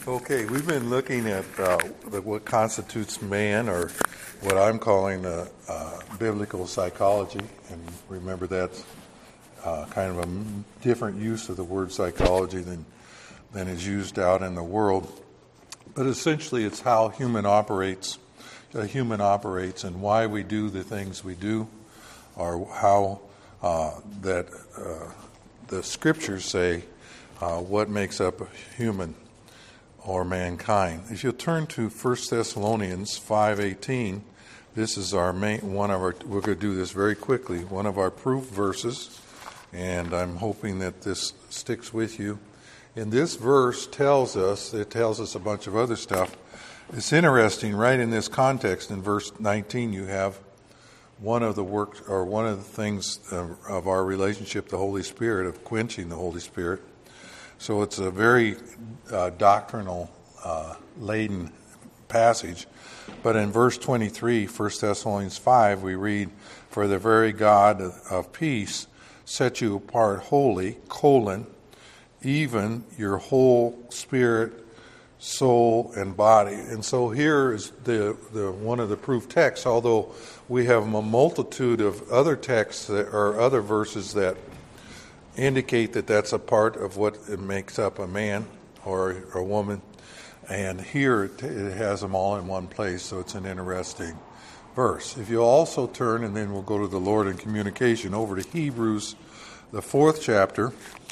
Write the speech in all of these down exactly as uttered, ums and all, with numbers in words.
Okay, we've been looking at uh, the, what constitutes man, or what I'm calling uh, uh, biblical psychology. And remember, that's uh, kind of a m- different use of the word psychology than than is used out in the world. But essentially, it's how human operates, a human operates, and why we do the things we do, or how uh, that uh, the scriptures say uh, what makes up a human or mankind. If you'll turn to First Thessalonians five eighteen, this is our main one of our. We're going to do this very quickly. One of our proof verses, and I'm hoping that this sticks with you. And this verse tells us, it tells us a bunch of other stuff. It's interesting, right in this context, in verse nineteen, you have one of the works, or one of the things of, of our relationship, the Holy Spirit, of quenching the Holy Spirit. So it's a very uh, doctrinal uh, laden passage. But in verse twenty-three, First Thessalonians five, we read, "For the very God of peace set you apart wholly, colon, even your whole spirit, soul, and body." And so here is the, the one of the proof texts, although we have a multitude of other texts that, or other verses that indicate that that's a part of what it makes up a man or a woman. And here it, it has them all in one place, so it's an interesting verse. If you'll also turn, and then we'll go to the Lord in communication, over to Hebrews, the fourth chapter.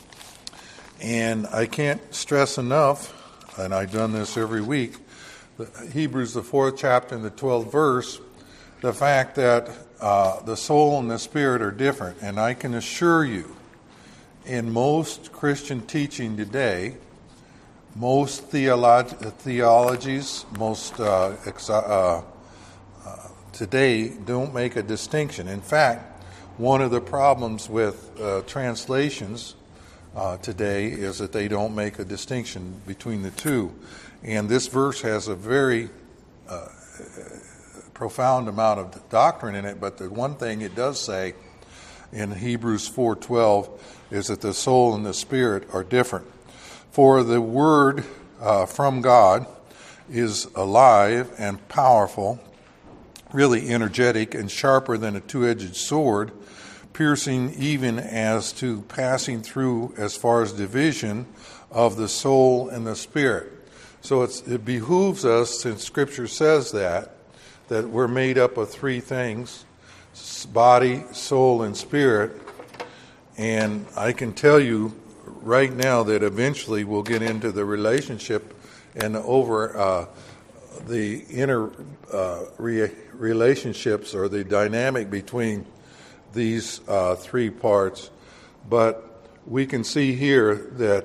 And I can't stress enough, and I've done this every week, Hebrews, the fourth chapter and the twelfth verse, the fact that uh, the soul and the spirit are different. And I can assure you, in most Christian teaching today, most theolog- theologies, most uh, ex- uh, uh, today don't make a distinction. In fact, one of the problems with uh, translations uh, today is that they don't make a distinction between the two. And this verse has a very uh, profound amount of doctrine in it, but the one thing it does say in Hebrews four twelve is that the soul and the spirit are different. For the word uh, from God is alive and powerful, really energetic, and sharper than a two-edged sword, piercing even as to passing through as far as division of the soul and the spirit. So it's, it behooves us, since Scripture says that, that we're made up of three things: body, soul, and spirit. And I can tell you right now that eventually we'll get into the relationship and over uh, the inner uh, re- relationships, or the dynamic between these uh, three parts. But we can see here that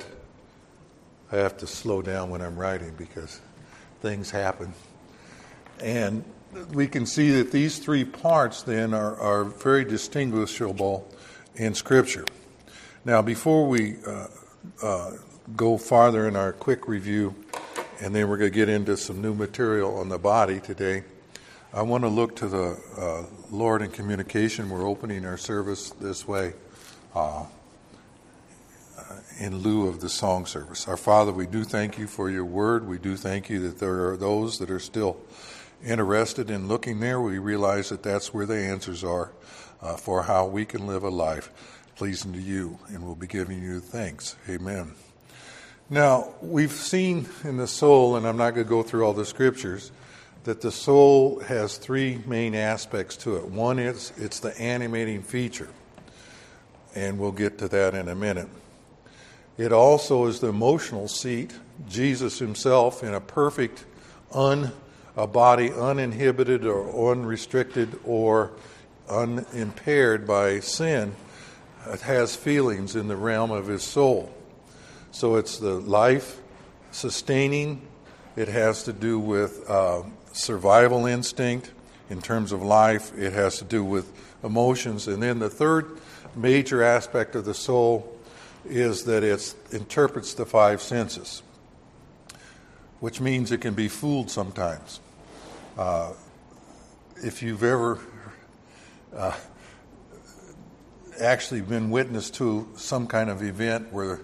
I have to slow down when I'm writing because things happen. And we can see that these three parts then are, are very distinguishable in Scripture. Now, before we uh, uh, go farther in our quick review, and then we're going to get into some new material on the body today, I want to look to the uh, Lord in communication. We're opening our service this way uh, in lieu of the song service. Our Father, we do thank you for your word. We do thank you that there are those that are still interested in looking there. We realize that that's where the answers are uh, for how we can live a life pleasing to you, and we'll be giving you thanks. Amen. Now, we've seen in the soul, and I'm not going to go through all the scriptures, that the soul has three main aspects to it. One is it's the animating feature, and we'll get to that in a minute. It also is the emotional seat. Jesus himself, in a perfect un a body uninhibited or unrestricted or unimpaired by sin, it has feelings in the realm of his soul. So it's the life sustaining. It has to do with uh, survival instinct in terms of life. It has to do with emotions. And then the third major aspect of the soul is that it interprets the five senses, which means it can be fooled sometimes. Uh, if you've ever uh, actually been witness to some kind of event where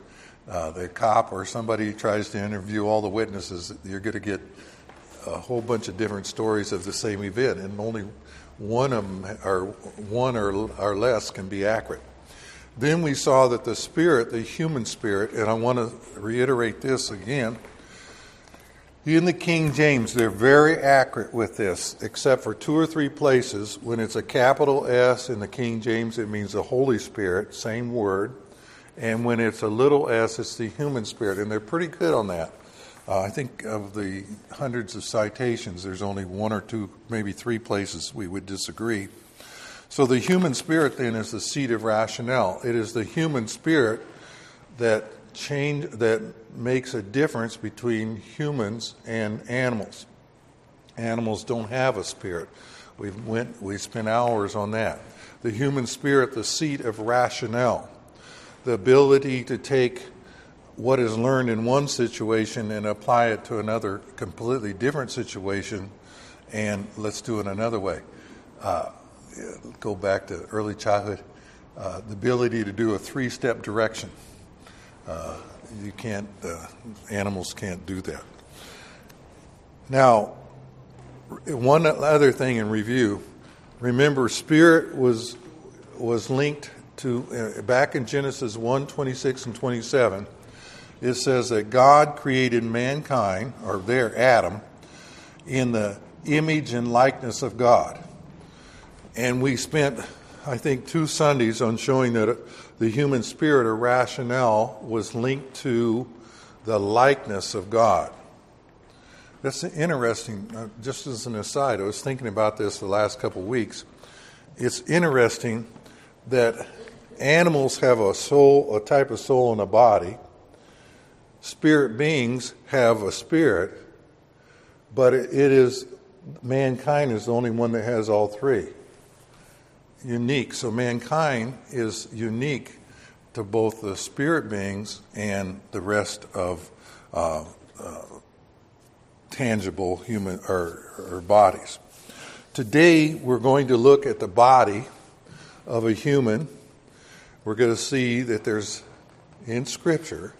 uh, the cop or somebody tries to interview all the witnesses, you're going to get a whole bunch of different stories of the same event, and only one of them, or one or, or less, can be accurate. Then we saw that the spirit, the human spirit, and I want to reiterate this again, in the King James, they're very accurate with this, except for two or three places. When it's a capital S in the King James, it means the Holy Spirit, same word. And when it's a little s, it's the human spirit. And they're pretty good on that. Uh, I think of the hundreds of citations, there's only one or two, maybe three places we would disagree. So the human spirit then is the seat of rationale. It is the human spirit that change that makes a difference between humans and animals. Animals don't have a spirit. We went we spent hours on that. The human spirit, the seat of rationale, the ability to take what is learned in one situation and apply it to another completely different situation, and let's do it another way. Uh, go back to early childhood, uh, the ability to do a three-step direction. Uh, you can't, uh, animals can't do that. Now, one other thing in review, remember spirit was was linked to, uh, back in Genesis one, twenty-six and twenty-seven, it says that God created mankind, or there, Adam, in the image and likeness of God. And we spent, I think, two Sundays on showing that the human spirit or rationale was linked to the likeness of God. That's interesting. Uh, just as an aside, I was thinking about this the last couple of weeks. It's interesting that animals have a soul, a type of soul in a body. Spirit beings have a spirit, but it is, mankind is the only one that has all three. Unique. So mankind is unique to both the spirit beings and the rest of uh, uh, tangible human or, or bodies. Today we're going to look at the body of a human. We're going to see that there's, in Scripture,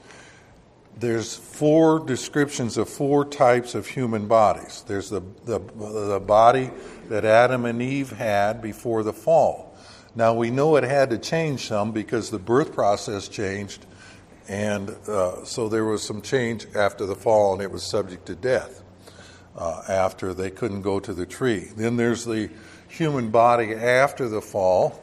there's four descriptions of four types of human bodies. There's the, the the body that Adam and Eve had before the fall. Now we know it had to change some because the birth process changed, and uh, so there was some change after the fall, and it was subject to death uh, after they couldn't go to the tree. Then there's the human body after the fall,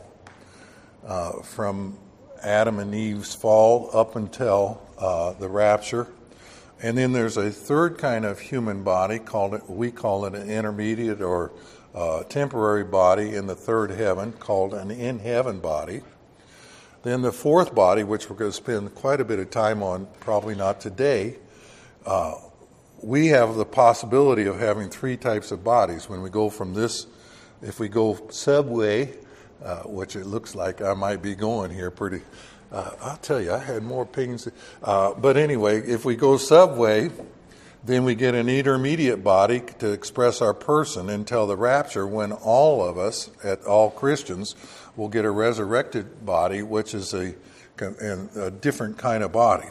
uh, from Adam and Eve's fall up until uh, the rapture. And then there's a third kind of human body, called it, we call it an intermediate or uh, temporary body in the third heaven, called an in-heaven body. Then the fourth body, which we're going to spend quite a bit of time on, probably not today, uh, we have the possibility of having three types of bodies. When we go from this, if we go subway, uh, which it looks like I might be going here pretty, uh, I'll tell you, I had more pings. Uh, but anyway, if we go subway, then we get an intermediate body to express our person until the rapture, when all of us, at all Christians, will get a resurrected body, which is a, a different kind of body,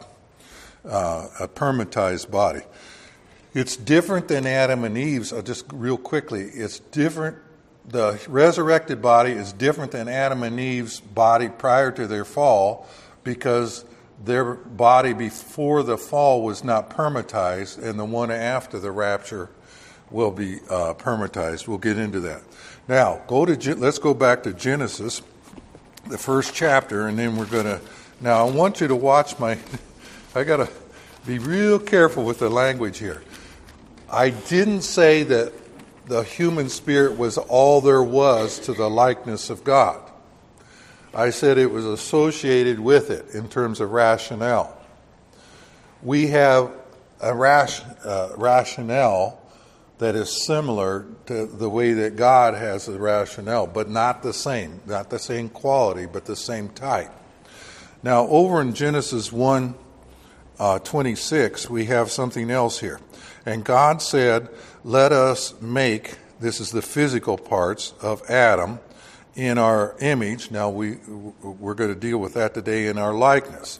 uh, a permatized body. It's different than Adam and Eve's. Uh, just real quickly, it's different. The resurrected body is different than Adam and Eve's body prior to their fall, because their body before the fall was not permatized, and the one after the rapture will be uh, permatized. We'll get into that. Now, go to let's go back to Genesis, the first chapter, and then we're going to. Now, I want you to watch my. I got to be real careful with the language here. I didn't say that the human spirit was all there was to the likeness of God. I said it was associated with it in terms of rationale. We have a ration, uh, rationale that is similar to the way that God has a rationale, but not the same. Not the same quality, but the same type. Now, over in Genesis one twenty-six, we have something else here. And God said, let us make, this is the physical parts of Adam, in our image. Now, we, we're going to deal with that today, in our likeness.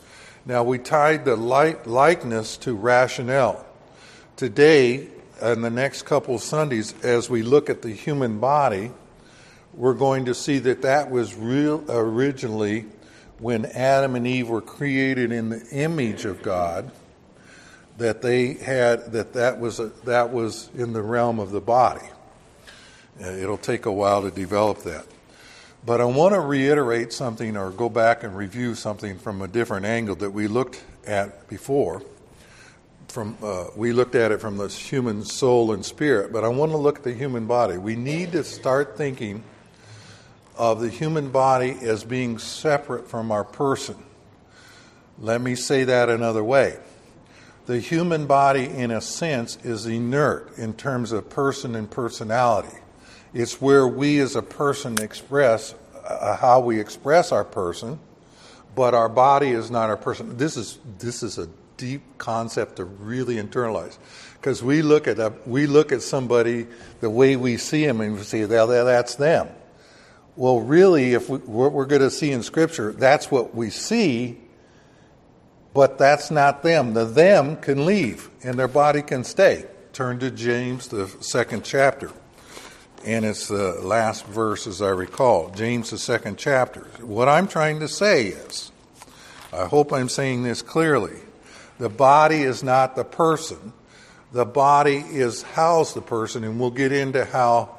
Now, we tied the like, likeness to rationale. Today, in the next couple of Sundays, as we look at the human body, we're going to see that that was real originally when Adam and Eve were created in the image of God, that they had that that was a, that was in the realm of the body. Uh, it'll take a while to develop that. But I want to reiterate something or go back and review something from a different angle that we looked at before. From uh, we looked at it from the human soul and spirit, but I want to look at the human body. We need to start thinking of the human body as being separate from our person. Let me say that another way. The human body, in a sense, is inert in terms of person and personality. It's where we as a person express uh, how we express our person, but our body is not our person. This is this is a deep concept to really internalize, because we look at a, we look at somebody the way we see them and we say, well, that's them. Well, really, if we, what we're going to see in Scripture, that's what we see, but that's not them. The them can leave and their body can stay. Turn to James, the second chapter. And it's the last verse, as I recall. James, the second chapter. What I'm trying to say is, I hope I'm saying this clearly, the body is not the person. The body is housed the person, and we'll get into how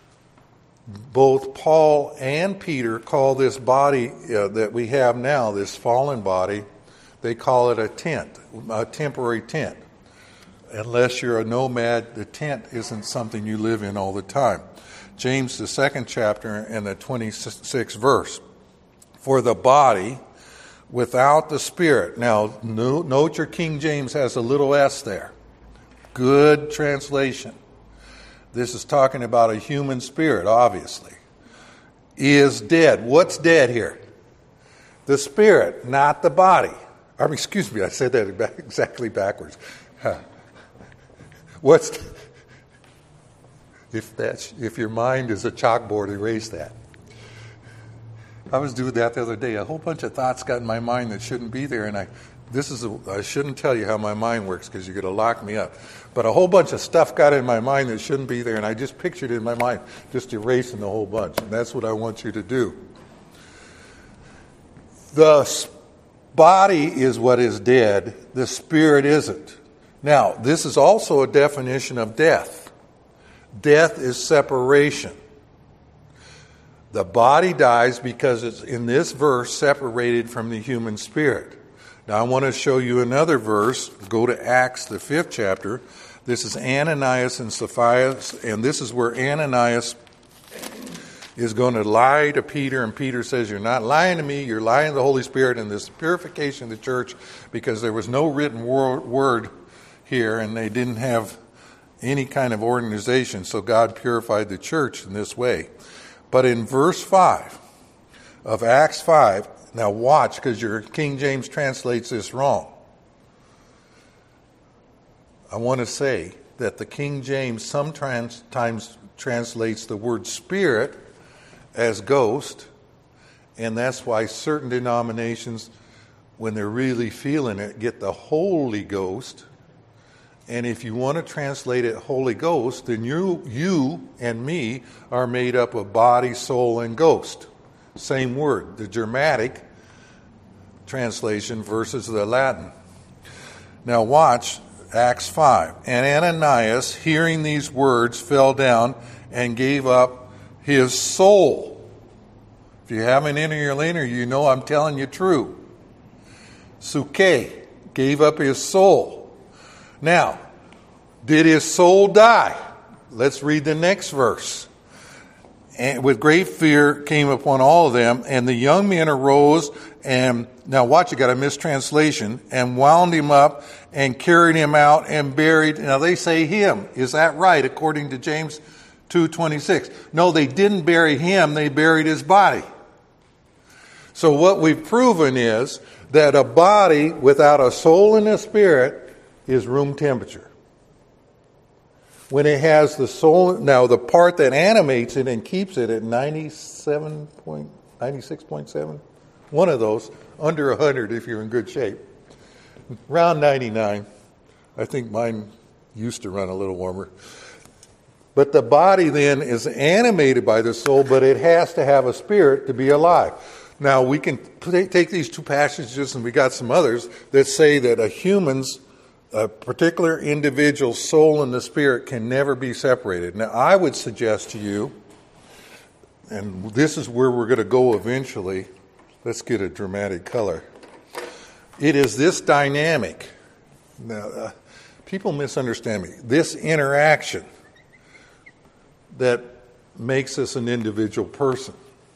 both Paul and Peter call this body uh, that we have now, this fallen body, they call it a tent, a temporary tent. Unless you're a nomad, the tent isn't something you live in all the time. James, the second chapter, and the twenty-sixth verse. For the body without the spirit. Now, note your King James has a little s there. Good translation. This is talking about a human spirit, obviously. Is dead. What's dead here? The spirit, not the body. I mean, excuse me, I said that exactly backwards. What's if that's if your mind is a chalkboard, erase that. I was doing that the other day. A whole bunch of thoughts got in my mind that shouldn't be there, and I this is a, I shouldn't tell you how my mind works because you're going to lock me up. But a whole bunch of stuff got in my mind that shouldn't be there, and I just pictured it in my mind, just erasing the whole bunch. And that's what I want you to do. The body is what is dead. The spirit isn't. Now, this is also a definition of death. Death is separation. The body dies because it's, in this verse, separated from the human spirit. Now, I want to show you another verse. Go to Acts, the fifth chapter. This is Ananias and Sapphira, and this is where Ananias is going to lie to Peter, and Peter says, you're not lying to me, you're lying to the Holy Spirit in this purification of the church, because there was no written word here, and they didn't have any kind of organization, so God purified the church in this way. But in verse five of Acts five, now watch, because your King James translates this wrong. I want to say that the King James sometimes translates the word spirit as ghost, and that's why certain denominations, when they're really feeling it, get the Holy Ghost. And if you want to translate it Holy Ghost, then you, you and me are made up of body, soul, and ghost. Same word, the Germanic translation versus the Latin. Now watch Acts five. And Ananias, hearing these words, fell down and gave up his soul. If you haven't entered your laner, you know I'm telling you true. Suke gave up his soul. Now, did his soul die? Let's read the next verse. And with great fear came upon all of them, and the young men arose and, now watch, you got a mistranslation, and wound him up and carried him out and buried. Now they say him. Is that right, according to James two twenty-six? No, they didn't bury him, they buried his body. So what we've proven is that a body without a soul and a spirit is room temperature. When it has the soul, now the part that animates it and keeps it at ninety-seven point, ninety-six point seven, one of those, under one hundred if you're in good shape. around ninety-nine. I think mine used to run a little warmer. But the body then is animated by the soul, but it has to have a spirit to be alive. Now, we can take these two passages, and we got some others, that say that a human's, a particular individual's soul and the spirit can never be separated. Now, I would suggest to you, and this is where we're going to go eventually, let's get a dramatic color. It is this dynamic. Now, uh, people misunderstand me. This interaction that makes us an individual person.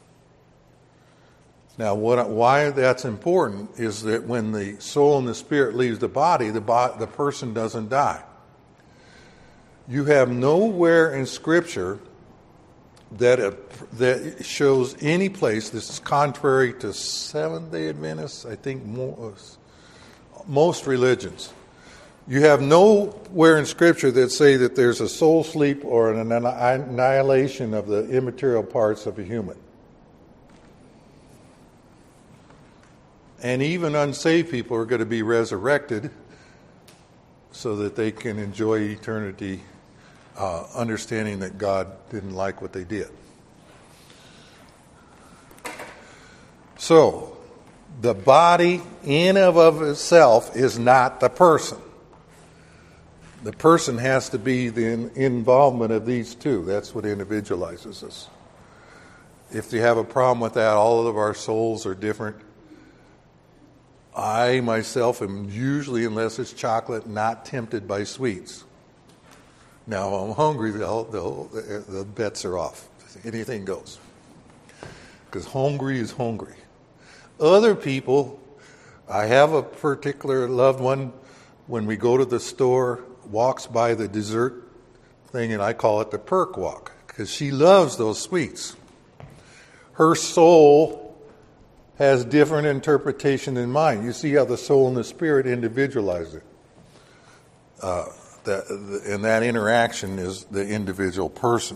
Now, what, why that's important is that when the soul and the spirit leaves the body, the, bo- the person doesn't die. You have nowhere in Scripture that a, that shows any place. This is contrary to Seventh-day Adventists, I think most, most religions. You have nowhere in Scripture that say that there's a soul sleep or an annihilation of the immaterial parts of a human. And even unsaved people are going to be resurrected so that they can enjoy eternity, uh, understanding that God didn't like what they did. So, the body in and of itself is not the person. The person has to be the involvement of these two. That's what individualizes us. If you have a problem with that, all of our souls are different. I myself am usually, unless it's chocolate, not tempted by sweets. Now, if I'm hungry, the, the, the bets are off. Anything goes. Because hungry is hungry. Other people, I have a particular loved one, when we go to the store, walks by the dessert thing, and I call it the perk walk, because she loves those sweets. Her soul has different interpretation than mine. You see how the soul and the spirit individualize it. Uh, that, and that interaction is the individual person.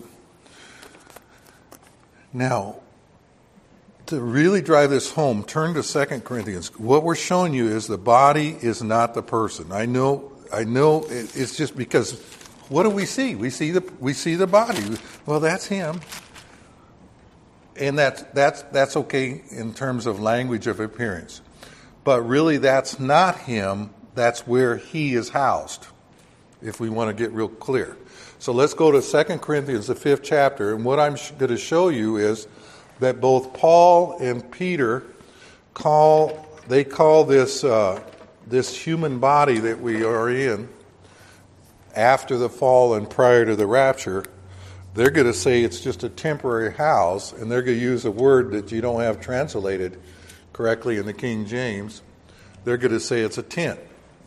Now, to really drive this home, turn to Second Corinthians. What we're showing you is the body is not the person. I know I know it's just because what do we see? We see the we see the body. Well, that's him. And that's that's that's okay in terms of language of appearance. But really that's not him, that's where he is housed, if we want to get real clear. So let's go to Second Corinthians, the fifth chapter, and what I'm going to show you is that both Paul and Peter call they call this uh, this human body that we are in after the fall and prior to the rapture. They're going to say it's just a temporary house, and they're going to use a word that you don't have translated correctly in the King James. They're going to say it's a tent.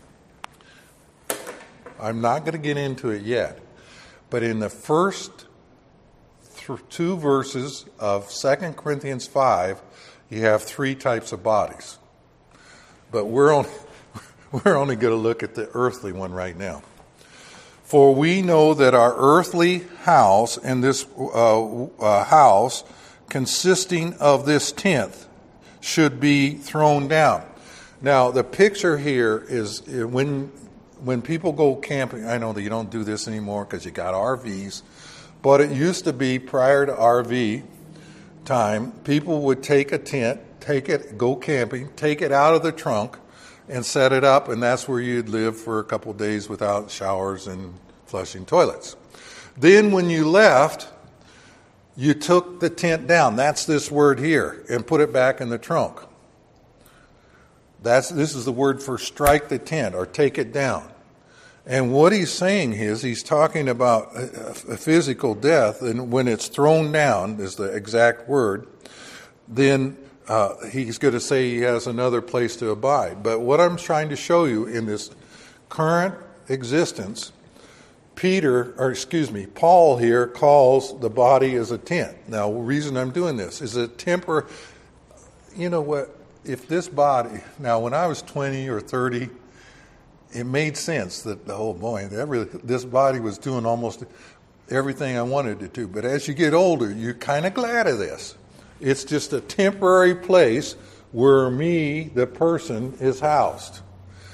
I'm not going to get into it yet, but in the first th- two verses of Second Corinthians five, you have three types of bodies. But we're only, we're only going to look at the earthly one right now. For we know that our earthly house, and this uh, uh, house consisting of this tent, should be thrown down. Now, the picture here is when when people go camping. I know that you don't do this anymore because you got R Vs, but it used to be prior to R V time, people would take a tent, take it, go camping, take it out of the trunk, and set it up, and that's where you'd live for a couple of days without showers and flushing toilets. Then when you left, you took the tent down. That's this word here, and put it back in the trunk. That's this is the word for strike the tent or take it down. And what he's saying is he's talking about a, a physical death, and when it's thrown down is the exact word, then uh, he's going to say he has another place to abide. But what I'm trying to show you in this current existence, Peter, or excuse me, Paul here calls the body as a tent. Now, the reason I'm doing this is a temper. You know what? If this body, now when I was twenty or thirty, it made sense that, oh boy, that really, this body was doing almost everything I wanted it to. But as you get older, you're kind of glad of this. It's just a temporary place where me, the person, is housed.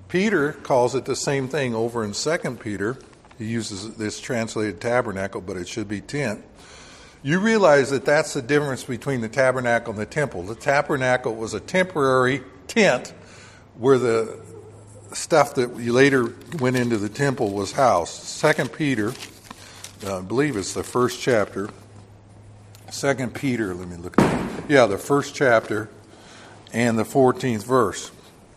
Peter calls it the same thing over in Second Peter. He uses this translated tabernacle, but it should be tent. You realize that that's the difference between the tabernacle and the temple. The tabernacle was a temporary tent where the stuff that later went into the temple was housed. Second Peter, uh, I believe it's the first chapter. Second Peter, let me look at it. Yeah, the first chapter and the fourteenth verse.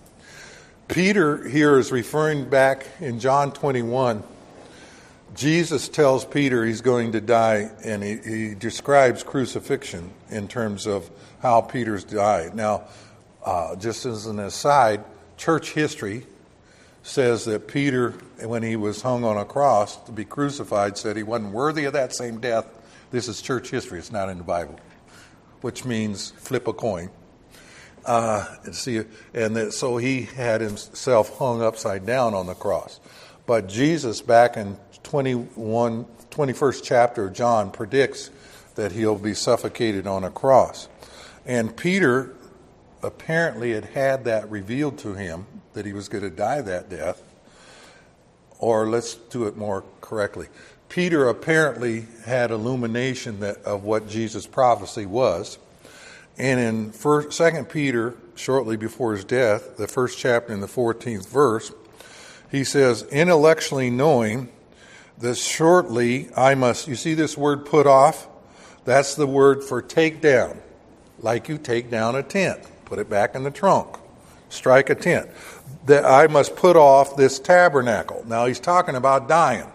Peter here is referring back in John twenty-one. Jesus tells Peter he's going to die, and he, he describes crucifixion in terms of how Peter's died. Now, uh, just as an aside, church history says that Peter, when he was hung on a cross to be crucified, said he wasn't worthy of that same death. This is church history. It's not in the Bible, which means flip a coin. Uh, and see, and that, so he had himself hung upside down on the cross. But Jesus, back in twenty-one, twenty-first chapter of John, predicts that he'll be suffocated on a cross. And Peter apparently had had that revealed to him, that he was going to die that death. Or let's do it more correctly. Peter apparently had illumination that, of what Jesus' prophecy was. And in first, Second Peter, shortly before his death, the first chapter in the fourteenth verse, he says, intellectually knowing that shortly I must, you see this word put off? That's the word for take down. Like you take down a tent, put it back in the trunk, strike a tent. That I must put off this tabernacle. Now he's talking about dying.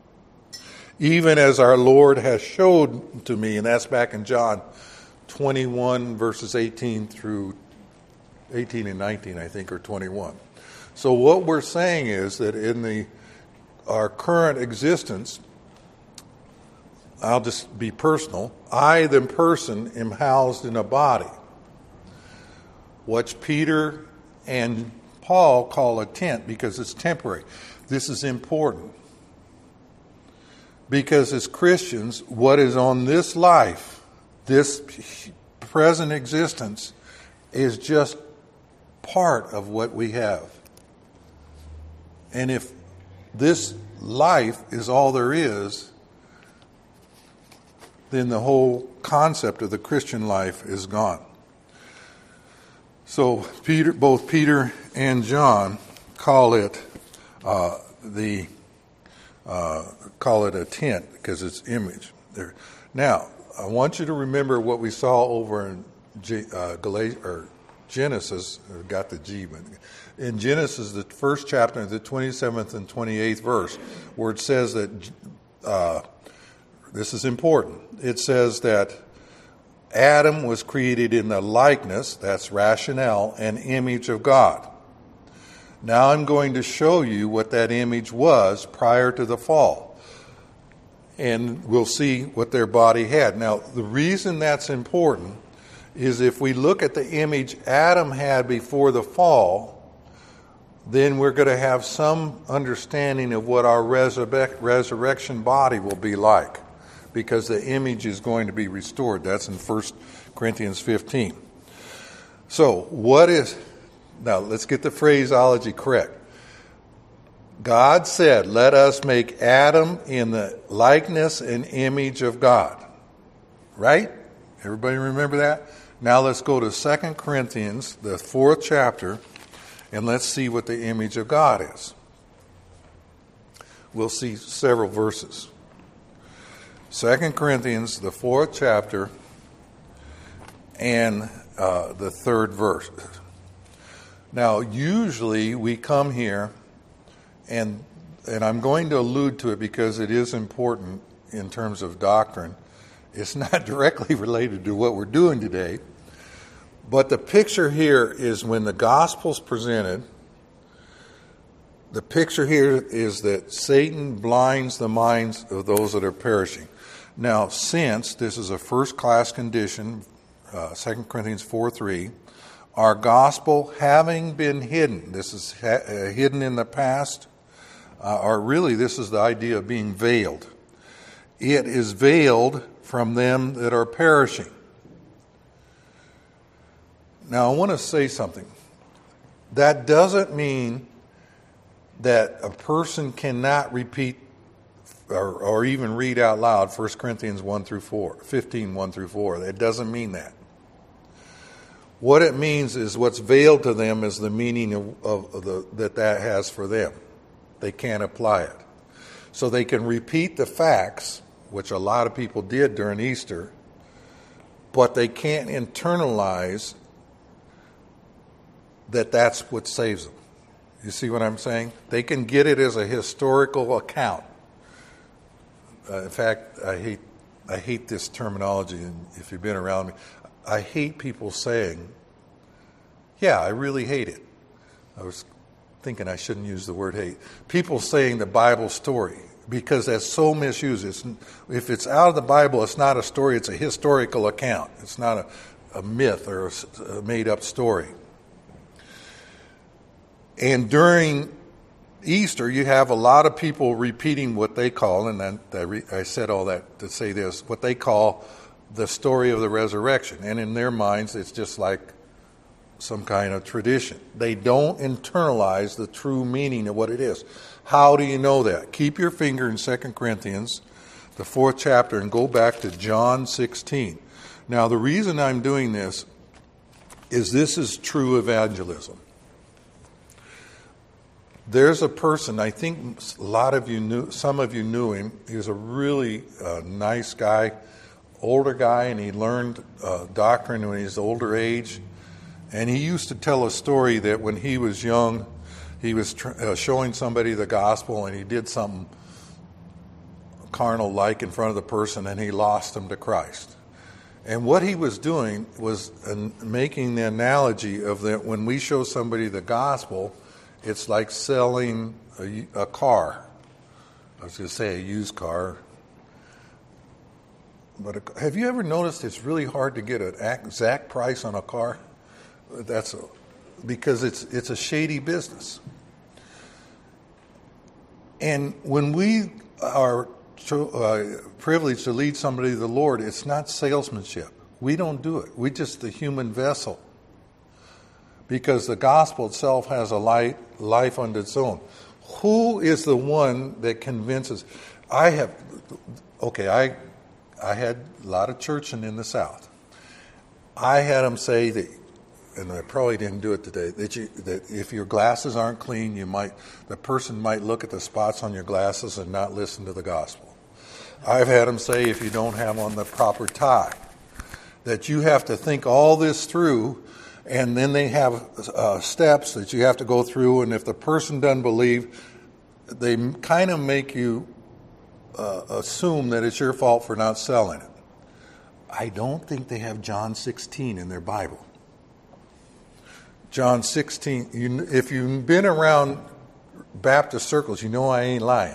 Even as our Lord has showed to me, and that's back in John twenty-one, verses eighteen through eighteen and nineteen, I think, or twenty-one. So what we're saying is that in the our current existence, I'll just be personal, I, the person, am housed in a body, which Peter and Paul call a tent because it's temporary. This is important. Because as Christians, what is on this life, this present existence, is just part of what we have. And if this life is all there is, then the whole concept of the Christian life is gone. So Peter, both Peter and John call it uh, the uh, call it a tent because it's image there. Now, I want you to remember what we saw over in G, uh, Gal- or Genesis. Got the G, but in Genesis, the first chapter, the twenty-seventh and twenty-eighth verse, where it says that uh, this is important. It says that Adam was created in the likeness, that's rationale, and image of God. Now I'm going to show you what that image was prior to the fall. And we'll see what their body had. Now, the reason that's important is if we look at the image Adam had before the fall, then we're going to have some understanding of what our resurrec- resurrection body will be like, because the image is going to be restored. That's in First Corinthians fifteen. So, what is... Now, let's get the phraseology correct. God said, let us make Adam in the likeness and image of God. Right? Everybody remember that? Now let's go to Second Corinthians, the fourth chapter, and let's see what the image of God is. We'll see several verses. Second Corinthians, the fourth chapter, and uh, the third verse. Now, usually we come here, and and I'm going to allude to it because it is important in terms of doctrine. It's not directly related to what we're doing today, but the picture here is when the gospel's presented, the picture here is that Satan blinds the minds of those that are perishing. Now, since this is a first-class condition, uh, Second Corinthians four three, our gospel having been hidden, this is ha- uh, hidden in the past, uh, or really this is the idea of being veiled. It is veiled from them that are perishing. Now I want to say something. That doesn't mean that a person cannot repeat or, or even read out loud First Corinthians one through four, fifteen, one through four. It doesn't mean that. What it means is what's veiled to them is the meaning of, of the, that that has for them. They can't apply it. So they can repeat the facts, which a lot of people did during Easter, but they can't internalize that that's what saves them. You see what I'm saying? They can get it as a historical account. Uh, in fact, I hate I hate this terminology, and if you've been around me, I hate people saying, yeah, I really hate it. I was thinking I shouldn't use the word hate. People saying the Bible story, because that's so misused. It's, if it's out of the Bible, it's not a story, it's a historical account. It's not a, a myth or a, a made-up story. And during Easter, you have a lot of people repeating what they call, and I, I, re, I said all that to say this, what they call the story of the resurrection. And in their minds, it's just like some kind of tradition. They don't internalize the true meaning of what it is. How do you know that? Keep your finger in Second Corinthians, the fourth chapter, and go back to John sixteen. Now, the reason I'm doing this is this is true evangelism. There's a person, I think a lot of you knew, some of you knew him. He was a really uh, nice guy, older guy, and he learned uh, doctrine when he was older age. And he used to tell a story that when he was young, he was tr- uh, showing somebody the gospel, and he did something carnal-like in front of the person, and he lost them to Christ. And what he was doing was uh, making the analogy of that when we show somebody the gospel, it's like selling a, a car. I was going to say a used car. But a, have you ever noticed it's really hard to get an exact price on a car? That's a, because it's it's a shady business. And when we are to, uh, privileged to lead somebody to the Lord, it's not salesmanship. We don't do it. We're just the human vessel. Because the gospel itself has a light, life unto its own. Who is the one that convinces? I have, okay, I I had a lot of churching in the South. I had them say that, and I probably didn't do it today, that you that if your glasses aren't clean, you might the person might look at the spots on your glasses and not listen to the gospel. I've had them say if you don't have on the proper tie, that you have to think all this through. And then they have uh, steps that you have to go through. And if the person doesn't believe, they kind of make you uh, assume that it's your fault for not selling it. I don't think they have John sixteen in their Bible. John sixteen, you, if you've been around Baptist circles, you know I ain't lying.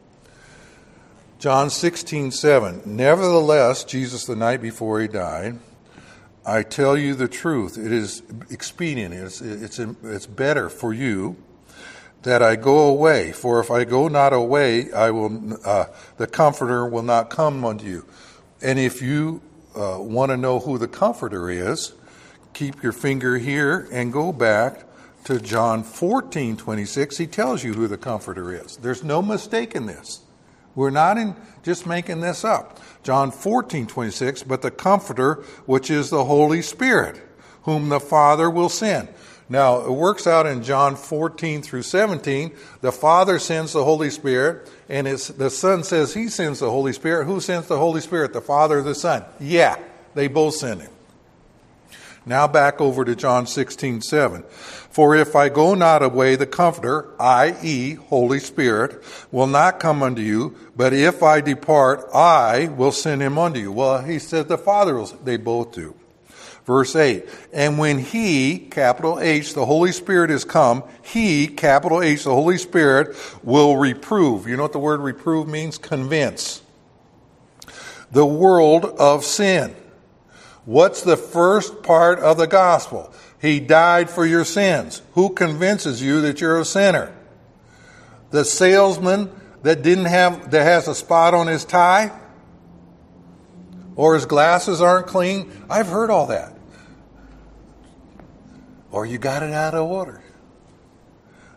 John sixteen seven. Nevertheless, Jesus, the night before he died, I tell you the truth, it is expedient, it's, it's, it's better for you that I go away. For if I go not away, I will, uh, the Comforter will not come unto you. And if you uh, want to know who the Comforter is, keep your finger here and go back to John fourteen twenty-six. He tells you who the Comforter is. There's no mistake in this. We're not in just making this up. John fourteen twenty-six, but the Comforter, which is the Holy Spirit, whom the Father will send. Now, it works out in John fourteen through seventeen. The Father sends the Holy Spirit, and it's, the Son says he sends the Holy Spirit. Who sends the Holy Spirit? The Father or the Son? Yeah, they both send him. Now back over to John sixteen seven. For if I go not away, the Comforter, that is, Holy Spirit, will not come unto you, but if I depart, I will send him unto you. Well, he said the Father will, they both do. Verse eight, and when he, capital H, the Holy Spirit is come, he, capital H, the Holy Spirit, will reprove. You know what the word reprove means? Convince. The world of sin. What's the first part of the gospel? He died for your sins. Who convinces you that you're a sinner? The salesman that didn't have, that has a spot on his tie? Or his glasses aren't clean? I've heard all that. Or you got it out of order.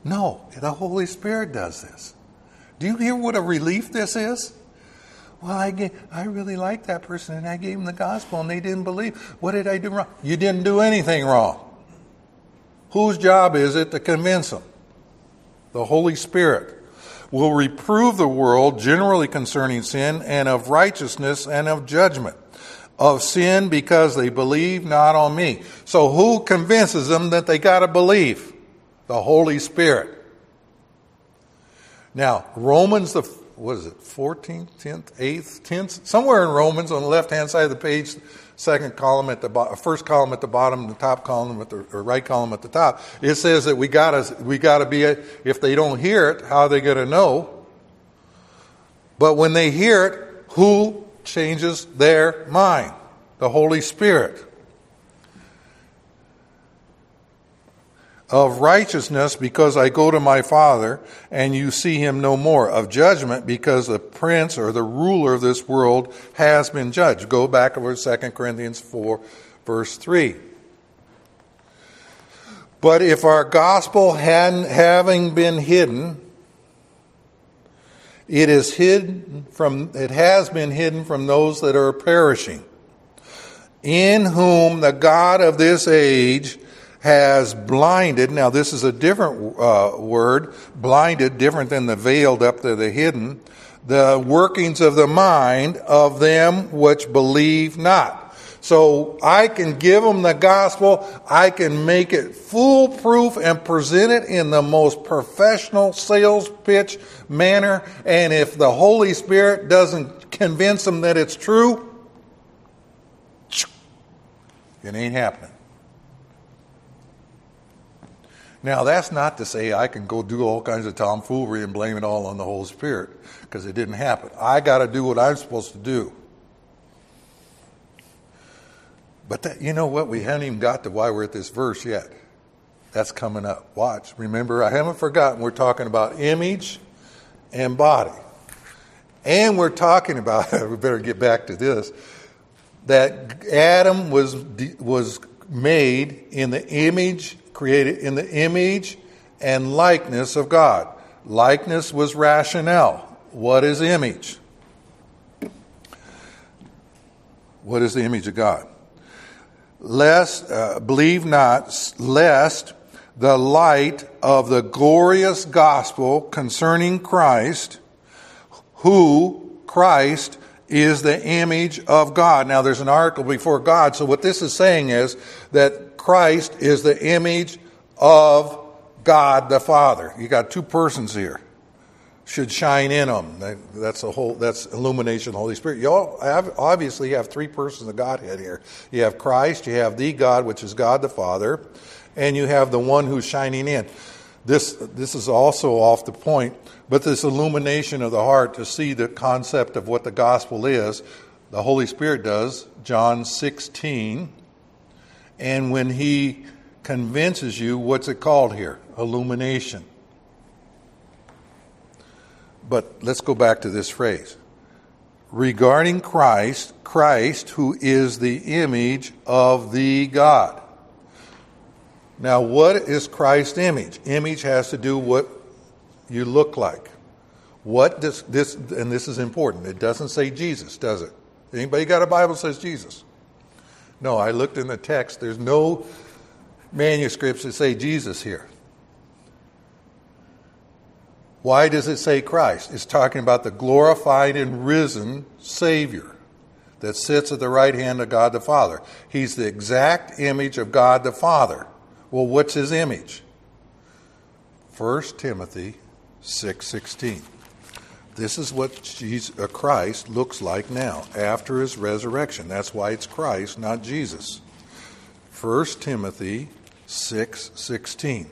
No, the Holy Spirit does this. Do you hear what a relief this is? Well, I gave, I really liked that person, and I gave them the gospel, and they didn't believe. What did I do wrong? You didn't do anything wrong. Whose job is it to convince them? The Holy Spirit will reprove the world generally concerning sin, and of righteousness and of judgment. Of sin because they believe not on me. So who convinces them that they got to believe? The Holy Spirit. Now, Romans, the what is it, fourteenth, tenth, eighth, tenth? Somewhere in Romans on the left-hand side of the page, second column at the bottom, first column at the bottom, the top column at the or right column at the top, it says that we gotta we gotta be a, if they don't hear it, how are they gonna know? But when they hear it, who changes their mind? The Holy Spirit. Of righteousness, because I go to my Father, and you see him no more. Of judgment, because the prince or the ruler of this world has been judged. Go back over Second Corinthians four, verse three. But if our gospel hadn't, having been hidden, it is hidden from, it has been hidden from those that are perishing, in whom the God of this age has blinded. Now this is a different uh, word, blinded, different than the veiled up to the hidden, the workings of the mind of them which believe not. So I can give them the gospel, I can make it foolproof and present it in the most professional sales pitch manner, and if the Holy Spirit doesn't convince them that it's true, it ain't happening. Now, that's not to say I can go do all kinds of tomfoolery and blame it all on the Holy Spirit, because it didn't happen. I got to do what I'm supposed to do. But that, you know what? We haven't even got to why we're at this verse yet. That's coming up. Watch. Remember, I haven't forgotten we're talking about image and body. And we're talking about, we better get back to this, that Adam was was made in the image, created in the image and likeness of God. Likeness was rationale. What is image? What is the image of God? Lest, uh, believe not, lest the light of the glorious gospel concerning Christ, who Christ is the image of God. Now there's an article before God, so what this is saying is that Christ is the image of God the Father. You got two persons here. Should shine in them. That's a whole. That's illumination of the Holy Spirit. You all have, obviously have three persons of Godhead here. You have Christ, you have the God, which is God the Father, and you have the one who's shining in. This this is also off the point, but this illumination of the heart to see the concept of what the gospel is, the Holy Spirit does. John sixteen, and when He convinces you, what's it called here? Illumination. But let's go back to this phrase. Regarding Christ, Christ who is the image of the God. Now, what is Christ's image? Image has to do what you look like. What does this, and this is important, it doesn't say Jesus, does it? Anybody got a Bible that says Jesus? No, I looked in the text. There's no manuscripts that say Jesus here. Why does it say Christ? It's talking about the glorified and risen Savior that sits at the right hand of God the Father. He's the exact image of God the Father. Well, what's his image? First Timothy six sixteen. This is what Jesus, uh, Christ looks like now, after his resurrection. That's why it's Christ, not Jesus. First Timothy six sixteen.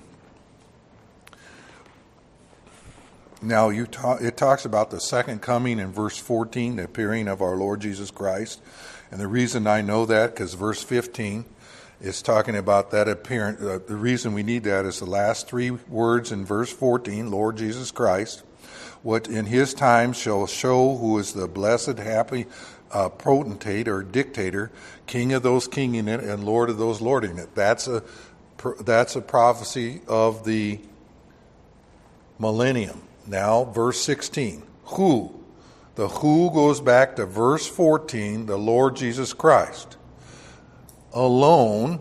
Now, you ta- it talks about the second coming in verse fourteen, the appearing of our Lord Jesus Christ. And the reason I know that, because verse fifteen is talking about that appearance. Uh, the reason we need that is the last three words in verse fourteen, Lord Jesus Christ, what in his time shall show who is the blessed, happy uh, potentate or dictator, king of those kinging it and lord of those lording it. That's a, that's a prophecy of the millennium. Now, verse sixteen. Who? The who goes back to verse fourteen, the Lord Jesus Christ. Alone,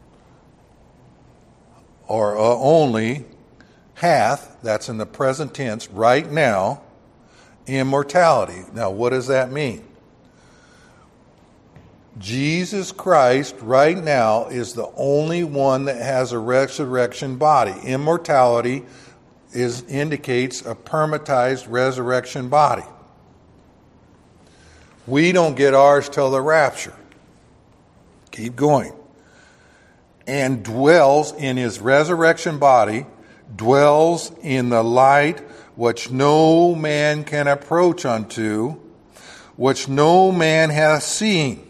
or uh, only, hath, that's in the present tense, right now, immortality. Now, what does that mean? Jesus Christ right now is the only one that has a resurrection body. Immortality is indicates a permatized resurrection body. We don't get ours till the rapture. Keep going. And dwells in his resurrection body, dwells in the light which no man can approach unto, which no man hath seen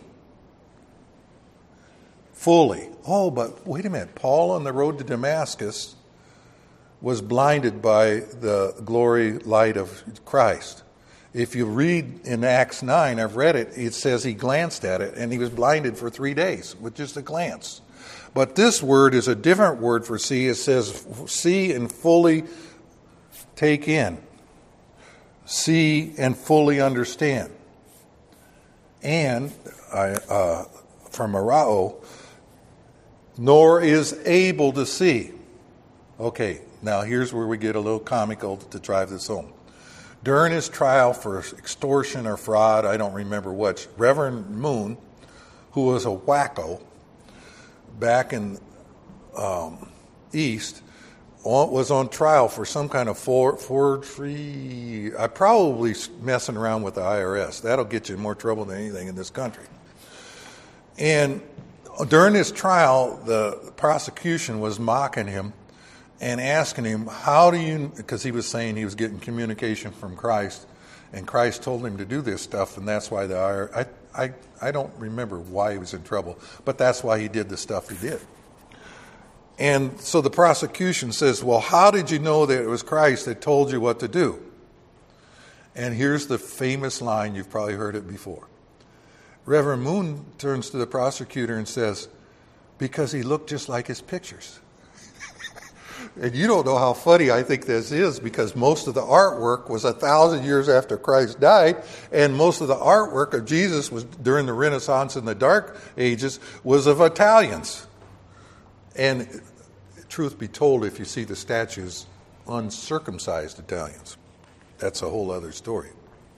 fully. Oh, but wait a minute. Paul on the road to Damascus was blinded by the glory light of Christ. If you read in Acts nine, I've read it, it says he glanced at it and he was blinded for three days with just a glance. But this word is a different word for see. It says see and fully take in. See and fully understand. And I, uh, from Arao, nor is able to see. Okay, now here's where we get a little comical to drive this home. During his trial for extortion or fraud, I don't remember which, Reverend Moon, who was a wacko back in um, East, was on trial for some kind of for, forgery. I probably messing around with the I R S. That'll get you in more trouble than anything in this country. And during his trial, the prosecution was mocking him and asking him, how do you, because he was saying he was getting communication from Christ, and Christ told him to do this stuff, and that's why the I R S, I, I, I don't remember why he was in trouble, but that's why he did the stuff he did. And so the prosecution says, well, how did you know that it was Christ that told you what to do? And here's the famous line, you've probably heard it before. Reverend Moon turns to the prosecutor and says, because he looked just like his pictures. And you don't know how funny I think this is, because most of the artwork was a thousand years after Christ died, and most of the artwork of Jesus was during the Renaissance and the Dark Ages was of Italians. And truth be told, if you see the statues, uncircumcised Italians. That's a whole other story.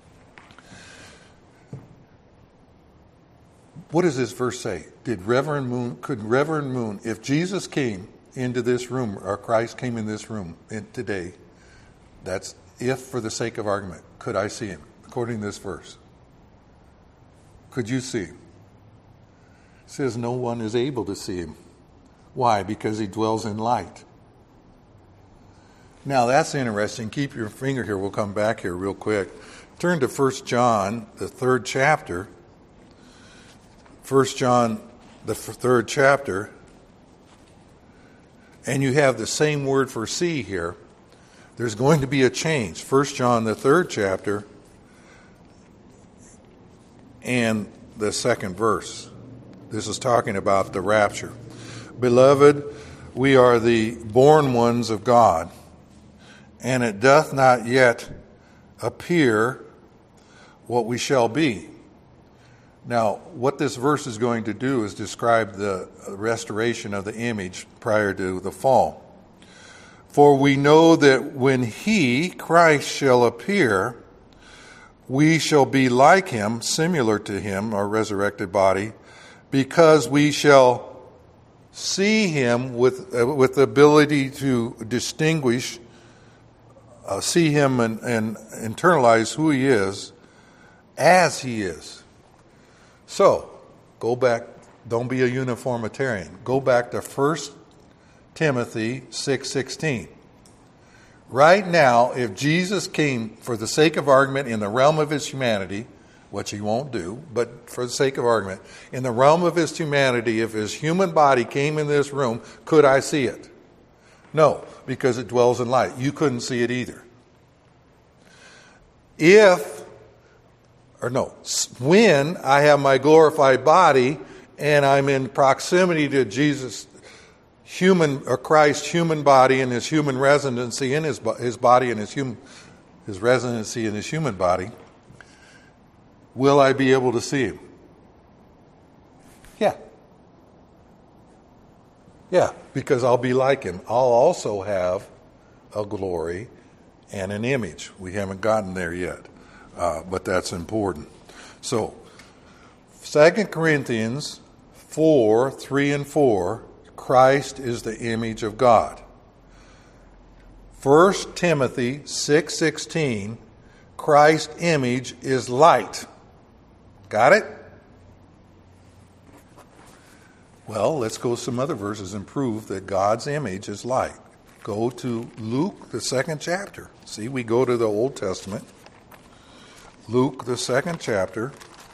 What does this verse say? Did Reverend Moon, could Reverend Moon, if Jesus came into this room, or Christ came in this room in, today, that's if for the sake of argument, could I see him? According to this verse. Could you see him? It says no one is able to see him. Why? Because he dwells in light. Now that's interesting. Keep your finger here. We'll come back here real quick. Turn to First John, the third chapter. First John, the third chapter. And you have the same word for see here. There's going to be a change. First John, the third chapter, and the second verse. This is talking about the rapture. Beloved, we are the born ones of God, and it doth not yet appear what we shall be. Now, what this verse is going to do is describe the restoration of the image prior to the fall. For we know that when he, Christ, shall appear, we shall be like him, similar to him, our resurrected body, because we shall see him with uh, with the ability to distinguish, uh, see him and, and internalize who he is as he is. So, go back, don't be a uniformitarian. Go back to First Timothy six sixteen. Right now, if Jesus came, for the sake of argument, in the realm of his humanity, which he won't do, but for the sake of argument, in the realm of his humanity, if his human body came in this room, could I see it? No, because it dwells in light. You couldn't see it either. If, or no, when I have my glorified body and I'm in proximity to Jesus' human, or Christ's human body and his human residency in his, his body and his human, his residency in his human body, will I be able to see him? Yeah. Yeah, because I'll be like him. I'll also have a glory and an image. We haven't gotten there yet, uh, but that's important. So, Second Corinthians four, three and four, Christ is the image of God. First Timothy six sixteen, Christ's image is light. Got it? Well, let's go some other verses and prove that God's image is light. Go to Luke, the second chapter. See, we go to the Old Testament. Luke, the second chapter.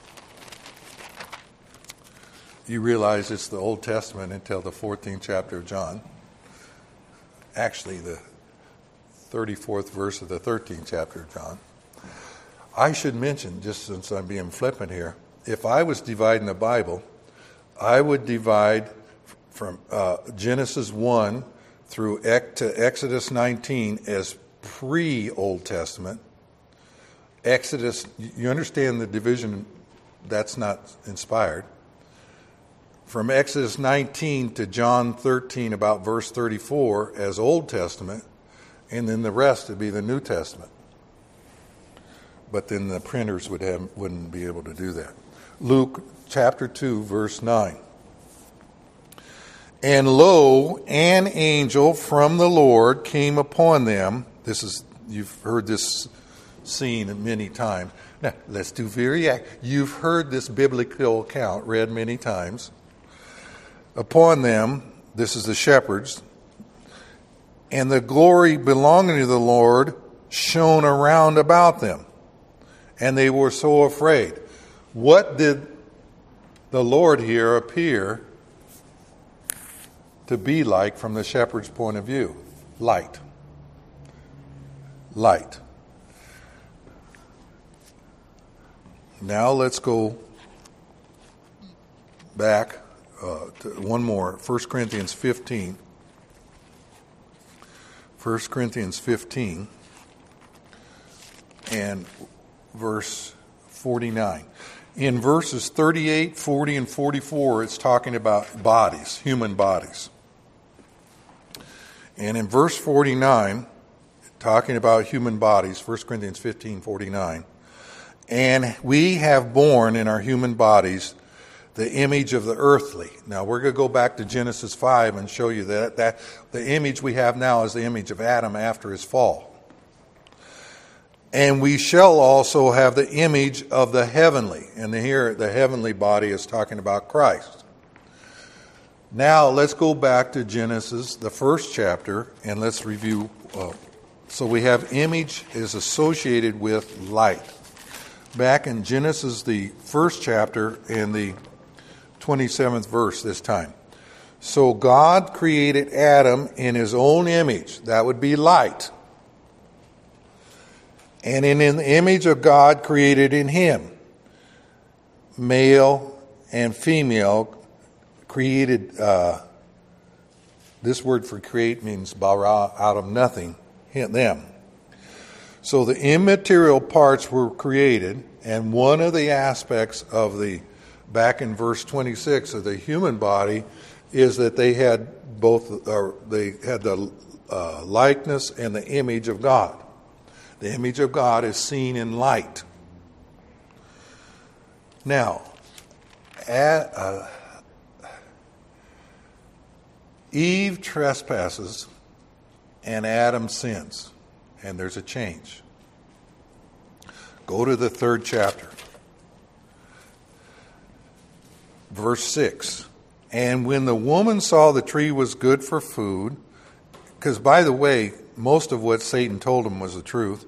You realize it's the Old Testament until the fourteenth chapter of John. Actually, the thirty-fourth verse of the thirteenth chapter of John. I should mention, just since I'm being flippant here, if I was dividing the Bible, I would divide from uh, Genesis one through to Exodus nineteen as pre-Old Testament. Exodus, you understand the division, that's not inspired. From Exodus nineteen to John thirteen, about verse thirty-four, as Old Testament, and then the rest would be the New Testament. But then the printers would have, wouldn't be able to do that. Luke chapter two, verse nine. And lo, an angel from the Lord came upon them. This is, you've heard this scene many times. Now, let's do very act. You've heard this biblical account read many times. Upon them, this is the shepherds, and the glory belonging to the Lord shone around about them, and they were so afraid. What did the Lord here appear to be like from the shepherd's point of view? Light. Light. Now let's go back uh, to one more. First Corinthians fifteen. First Corinthians fifteen and verse forty-nine. In verses thirty-eight, forty, and forty-four, it's talking about bodies, human bodies. And in verse forty-nine, talking about human bodies, First Corinthians fifteen, forty-nine, and we have borne in our human bodies the image of the earthly. Now, we're going to go back to Genesis five and show you that, that the image we have now is the image of Adam after his fall. And we shall also have the image of the heavenly. And here, the heavenly body is talking about Christ. Now, let's go back to Genesis, the first chapter, and let's review. Uh, so we have image is associated with light. Back in Genesis, the first chapter, and the twenty-seventh verse this time. So God created Adam in his own image. That would be light. And in, in the image of God created in him. Male and female created. Uh, this word for create means bara, out of nothing. Them. So the immaterial parts were created, and one of the aspects of the, back in verse twenty-six, of the human body is that they had both, or they had the uh, likeness and the image of God. The image of God is seen in light. Now, at, uh, Eve trespasses and Adam sins, and there's a change. Go to the third chapter. Verse six. And when the woman saw the tree was good for food, because by the way, most of what Satan told him was the truth,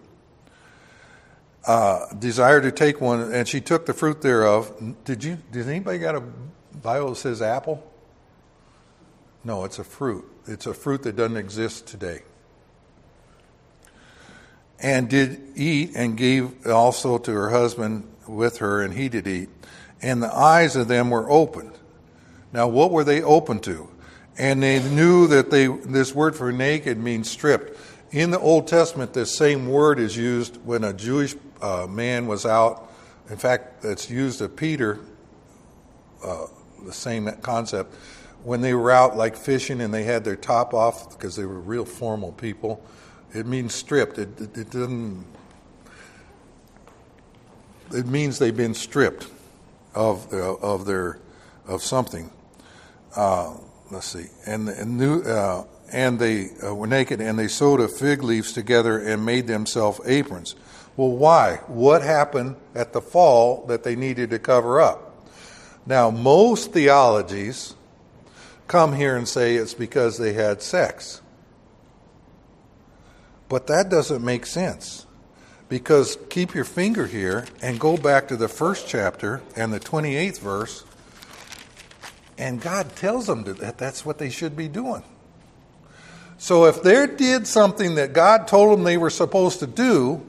uh, desired to take one, and she took the fruit thereof. Did you? Did anybody got a Bible that says apple? No, it's a fruit. It's a fruit that doesn't exist today. And did eat, and gave also to her husband with her, and he did eat. And the eyes of them were opened. Now, what were they open to? And they knew that they this word for naked means stripped. In the Old Testament, this same word is used when a Jewish uh, man was out. In fact, it's used of Peter, uh, the same concept. When they were out like fishing and they had their top off because they were real formal people, it means stripped. It, it, it doesn't. It means they've been stripped of uh, of their of something. Uh, let's see, and and new uh, and they uh, were naked, and they sewed a fig leaves together and made themselves aprons. Well, why? What happened at the fall that they needed to cover up? Now, most theologies come here and say it's because they had sex. But that doesn't make sense. Because keep your finger here and go back to the first chapter and the twenty-eighth verse, and God tells them that that's what they should be doing. So if they did something that God told them they were supposed to do,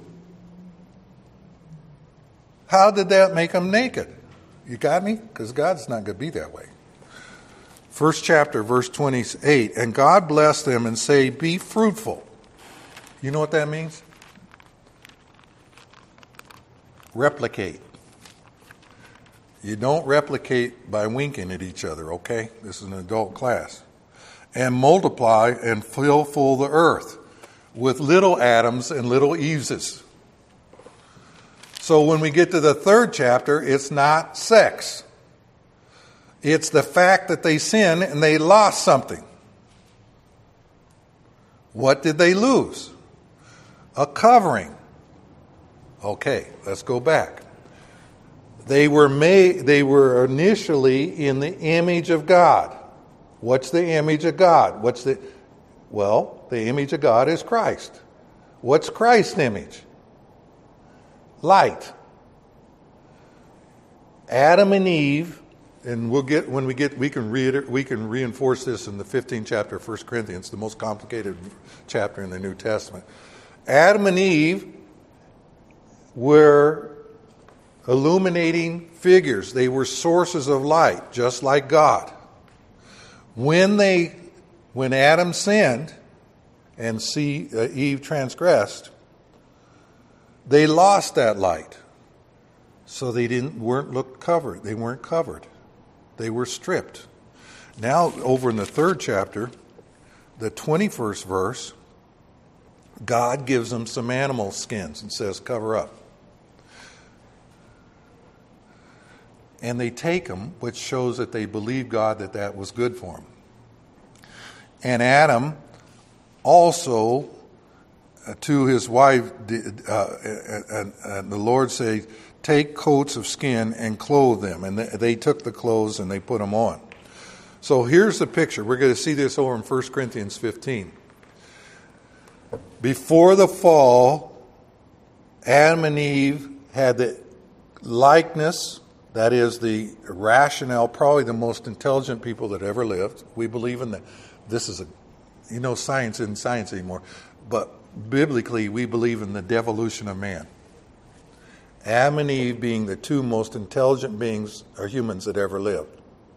how did that make them naked? You got me? Because God's not going to be that way. First chapter, verse twenty-eight, and God blessed them and say, be fruitful. You know what that means? Replicate. You don't replicate by winking at each other, okay? This is an adult class. And multiply and fill full the earth with little Adams and little Eveses. So when we get to the third chapter, it's not sex. It's the fact that they sinned and they lost something. What did they lose? A covering. Okay, let's go back. They were made, they were initially in the image of God. What's the image of God? What's the Well, the image of God is Christ. What's Christ's image? Light. Adam and Eve, and we'll get when we get we can read we can reinforce this in the fifteenth chapter of First Corinthians, the most complicated chapter in the New Testament. Adam and Eve were illuminating figures. They were sources of light, just like God. When they, when Adam sinned and see, uh, Eve transgressed, they lost that light. So they didn't weren't looked covered. They weren't covered. They were stripped. Now, over in the third chapter, the twenty-first verse, God gives them some animal skins and says, cover up. And they take them, which shows that they believe God that that was good for them. And Adam also, uh, to his wife, uh, and, and the Lord said, take coats of skin and clothe them. And they took the clothes and they put them on. So here's the picture. We're going to see this over in First Corinthians fifteen. Before the fall, Adam and Eve had the likeness, that is the rationale, probably the most intelligent people that ever lived. We believe in that. This is a, you know, science isn't science anymore. But biblically, we believe in the devolution of man. Adam and Eve being the two most intelligent beings or humans that ever lived.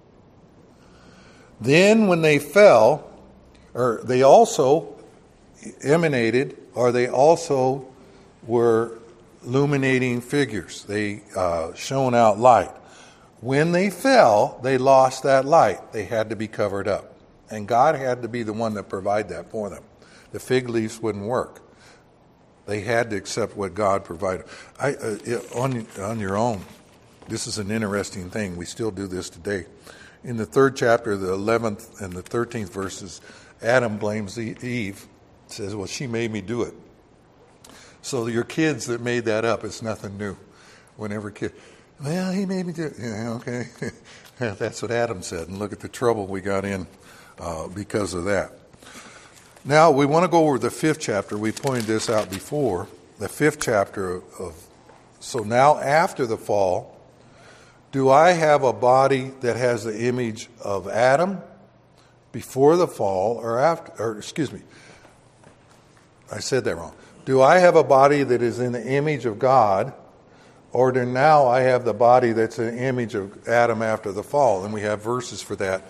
Then when they fell, or they also emanated, or they also were illuminating figures. They uh, shone out light. When they fell, they lost that light. They had to be covered up. And God had to be the one that provided that for them. The fig leaves wouldn't work. They had to accept what God provided. I, uh, on, on your own, this is an interesting thing. We still do this today. In the third chapter, the eleventh and the thirteenth verses, Adam blames Eve. Says, well, she made me do it. So your kids that made that up, it's nothing new. Whenever kid, well, he made me do it. Yeah, okay. That's what Adam said. And look at the trouble we got in uh, because of that. Now, we want to go over the fifth chapter. We pointed this out before. The fifth chapter of, so now after the fall, do I have a body that has the image of Adam before the fall or after, or excuse me, I said that wrong. Do I have a body that is in the image of God, or do now I have the body that's in the image of Adam after the fall? And we have verses for that.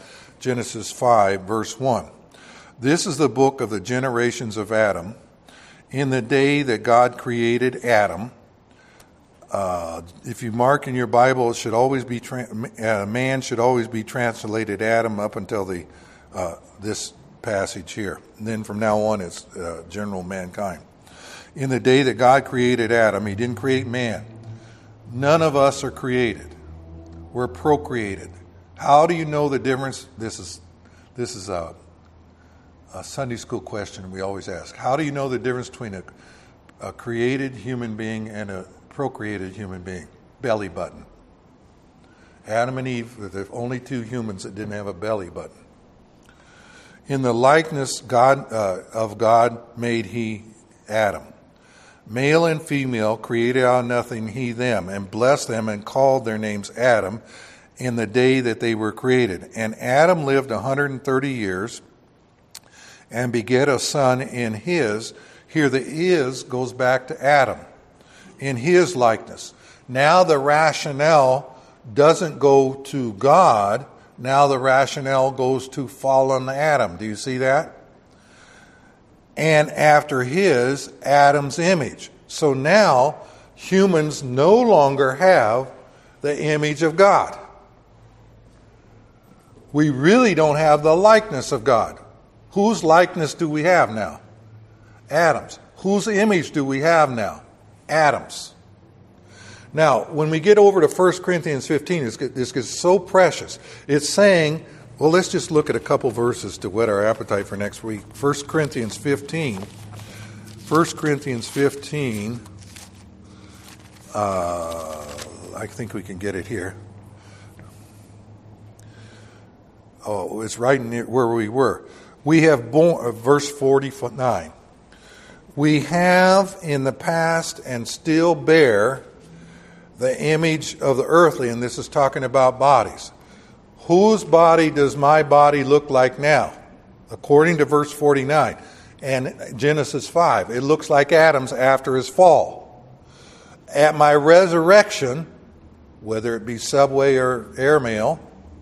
Genesis five, verse one. This is the book of the generations of Adam. In the day that God created Adam, uh, if you mark in your Bible, it should always be tra- uh, man should always be translated Adam up until the uh, this passage here. And then from now on, it's uh, general mankind. In the day that God created Adam, He didn't create man. None of us are created. We're procreated. How do you know the difference? This is this is a, a Sunday school question we always ask. How do you know the difference between a, a created human being and a procreated human being? Belly button. Adam and Eve were the only two humans that didn't have a belly button. In the likeness God uh, of God made He Adam. Male and female created out of nothing He them, and blessed them and called their names Adam in the day that they were created. And Adam lived one hundred thirty years and begat a son in his. Here the is goes back to Adam. In his likeness. Now the rationale doesn't go to God. Now the rationale goes to fallen Adam. Do you see that? And after his, Adam's image. So now humans no longer have the image of God. We really don't have the likeness of God. Whose likeness do we have now? Adam's. Whose image do we have now? Adam's. Now, when we get over to First Corinthians fifteen, this gets so precious. It's saying, well, let's just look at a couple verses to whet our appetite for next week. First Corinthians fifteen. First Corinthians fifteen. Uh, I think we can get it here. Oh, it's right near where we were. We have born, uh, verse forty-nine. We have in the past and still bear the image of the earthly, and this is talking about bodies. Whose body does my body look like now? According to verse forty-nine and Genesis five, it looks like Adam's after his fall. At my resurrection, whether it be subway or airmail,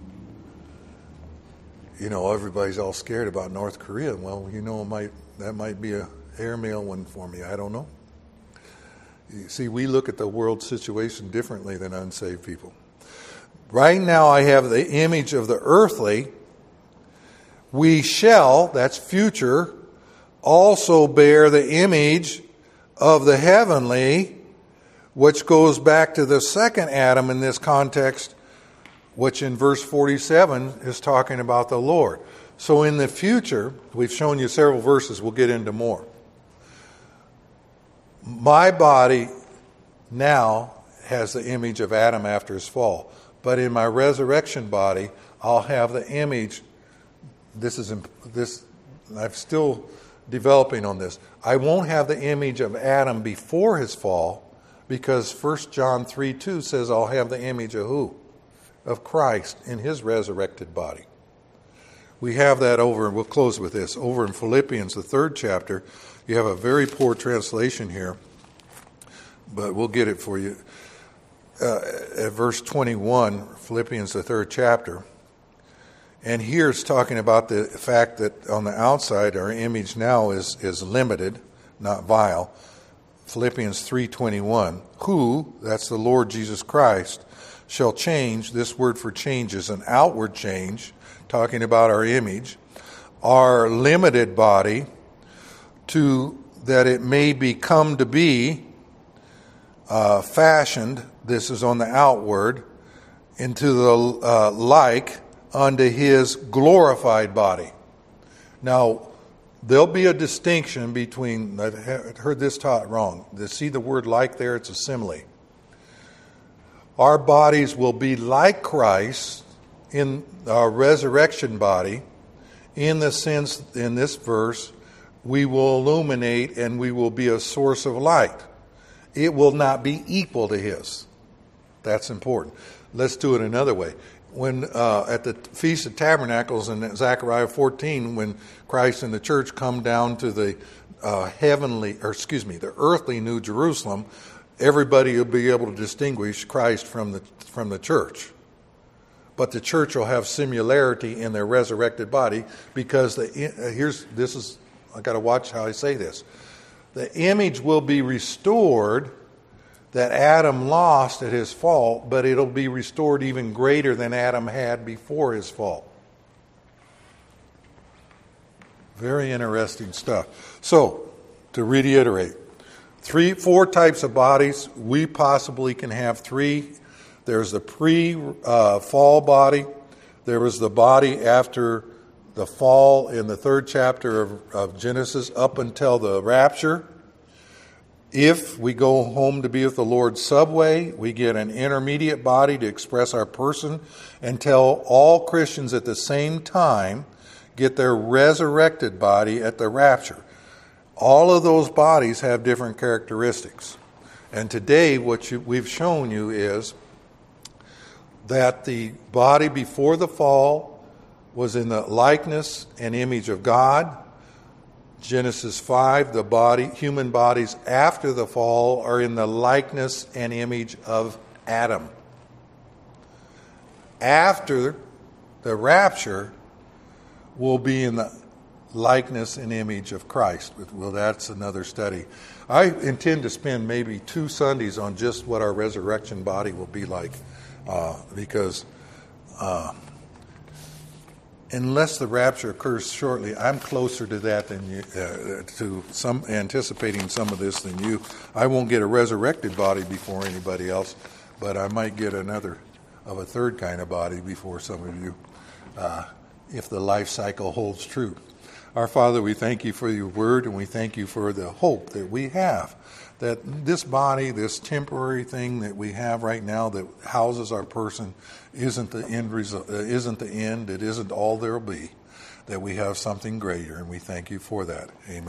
you know, everybody's all scared about North Korea. Well, you know, it might, that might be a airmail one for me. I don't know. You see, we look at the world situation differently than unsaved people. Right now I have the image of the earthly. We shall, that's future, also bear the image of the heavenly, which goes back to the second Adam in this context, which in verse forty-seven is talking about the Lord. So in the future, we've shown you several verses, we'll get into more. My body now has the image of Adam after his fall. But in my resurrection body, I'll have the image. This is this. I'm still developing on this. I won't have the image of Adam before his fall, because First John three two says I'll have the image of who? Of Christ in his resurrected body. We have that over, and we'll close with this. Over in Philippians, the third chapter, you have a very poor translation here, but we'll get it for you. Uh, at verse twenty-one, Philippians, the third chapter. And here it's talking about the fact that on the outside our image now is, is limited, not vile. Philippians three twenty-one, who, that's the Lord Jesus Christ, shall change, this word for change is an outward change, talking about our image, our limited body, to that it may become to be uh, fashioned, this is on the outward, into the uh, like unto his glorified body. Now, there'll be a distinction between, I've heard this taught wrong. To see the word like there, it's a simile. Our bodies will be like Christ in our resurrection body, in the sense, in this verse, we will illuminate and we will be a source of light. It will not be equal to his. That's important. Let's do it another way. When uh, at the Feast of Tabernacles in Zechariah fourteen, when Christ and the church come down to the uh, heavenly, or excuse me, the earthly New Jerusalem, everybody will be able to distinguish Christ from the from the church. but the church will have similarity in their resurrected body because the here's this is I got to watch how I say this. The image will be restored that Adam lost at his fall, but it'll be restored even greater than Adam had before his fall. Very interesting stuff. So, to reiterate, three, four types of bodies. We possibly can have three. There's the pre-fall uh, body. There was the body after the fall in the third chapter of, of Genesis up until the rapture. If we go home to be with the Lord subway, we get an intermediate body to express our person until all Christians at the same time get their resurrected body at the rapture. All of those bodies have different characteristics. And today what you, we've shown you is that the body before the fall was in the likeness and image of God. Genesis five, the body, human bodies after the fall are in the likeness and image of Adam. After the rapture, will be in the likeness and image of Christ. Well, that's another study. I intend to spend maybe two Sundays on just what our resurrection body will be like, uh, because uh, unless the rapture occurs shortly, I'm closer to that than you, uh, to some anticipating some of this than you. I won't get a resurrected body before anybody else, but I might get another of a third kind of body before some of you, uh, if the life cycle holds true. Our Father, we thank you for your word, and we thank you for the hope that we have, that this body, this temporary thing that we have right now that houses our person, isn't the end result, uh, isn't the end, it isn't all there'll be, that we have something greater, and we thank you for that. Amen.